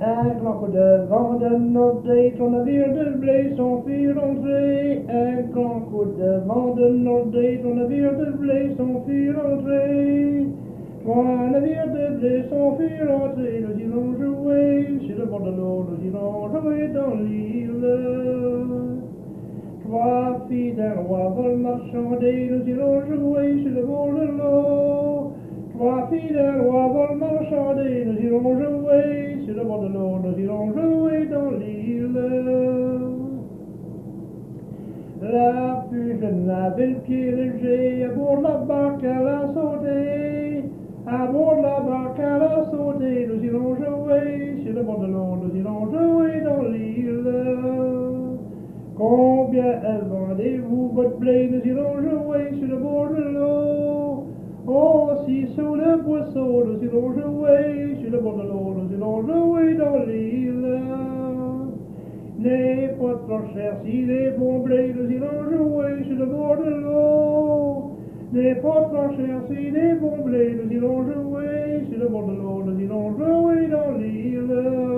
Un grand coup de vent de nord-est, ton navire de blé son fut rentré. Un grand coup de vent de nord-est, ton navire de blé son fut rentré. Trois navires de blé sont fut rentrés, nous irons jouer sur le bord de l'eau, nous irons jouer dans l'île. Trois filles d'un roi veulent marchander, nous irons jouer sur le bord de l'eau. Trois filles d'un roi veulent marchander, nous irons jouer sur le bord de l'eau, nous irons jouer dans l'île. La plus jeune avait le pied léger, à bord de la barque elle a sauté. À bord de la barque elle a sauté, nous irons jouer sur le bord de l'eau, nous irons jouer dans l'île. Combien vendez-vous votre blé, nous irons jouer sur le bord de l'eau. Oh, si sous le boisseau, nous irons jouer sur le bord de l'eau, nous irons jouer dans l'île. N'est pas trop cher si les bons blés, nous irons jouer sur le bord de l'eau. N'est pas trop cher si les bons blés, nous irons jouer sur le bord de l'eau, nous irons jouer dans l'île.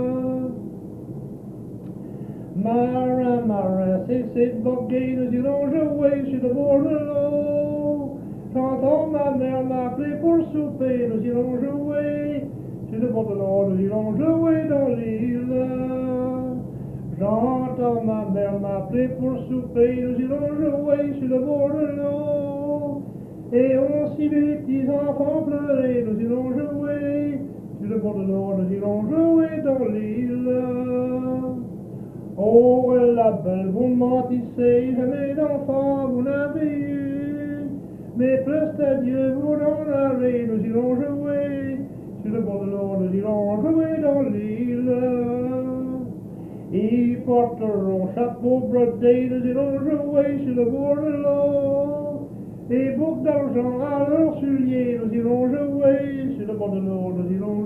Marin, marin, cessez de boguer, nous irons jouer sur le bord de l'eau. J'entends ma mère m'appeler pour souper, nous irons jouer sur le bord de l'eau, nous irons jouer dans l'île. J'entends ma mère m'appeler pour souper, nous irons jouer sur le bord de l'eau. Et on s'y les petits enfants pleurer, nous irons jouer sur le bord de l'eau, nous irons jouer dans l'île. Oh, la belle, vous mentissez, jamais d'enfant vous n'avez eu. Mais preste-Dieu, vous en avez, nous irons jouer sur le bord de l'eau, nous irons jouer dans l'île. Ils porteront chapeau brodé, nous irons jouer sur le bord de l'eau. Et boucles d'argent à leur souliers, nous irons jouer sur le bord de l'eau, nous irons